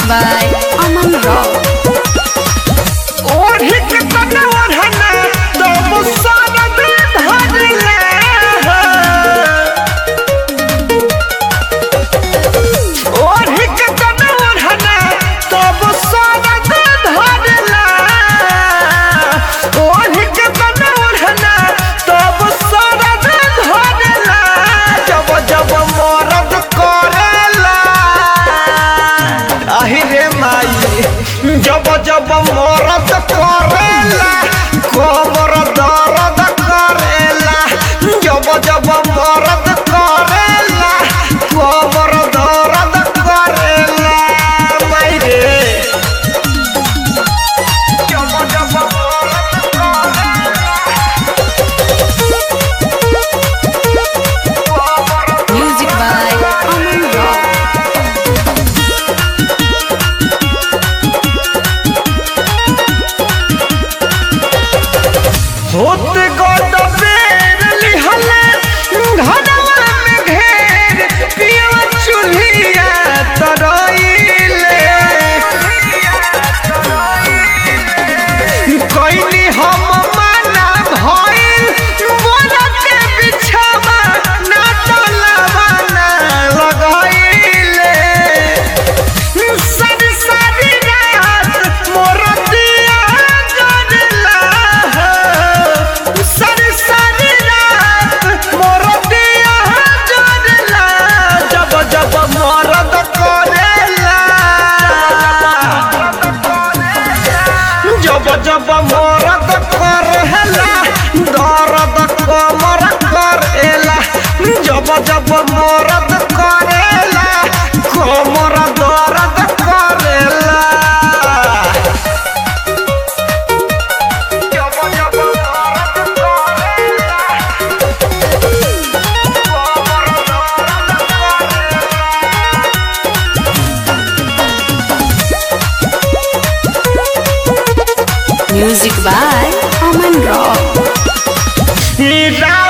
by Aman Rock. जब जब मरद करेला कमर दर्द करेला जब जब मरद करेला कमर दर्द करेला मायरे जब जब मरद करेला Music by Aman Rock. होत गोद बेर लिहले घरवा में घेर पिया चुल्हिया तरइले कइनी हम माना भइल बोलते बिछवा ना तलवा ना लगइले सारी सारी रात मोर दिया जरला सारी सारी रात मोर दिया जरला जब जब मरद करेला जब जब मरद करेला दर्द कमर करेला जब जब मरद करेला कमर दर्द करेला जब जब मरद करेला कमर दर्द Music by Aman Rock. करेला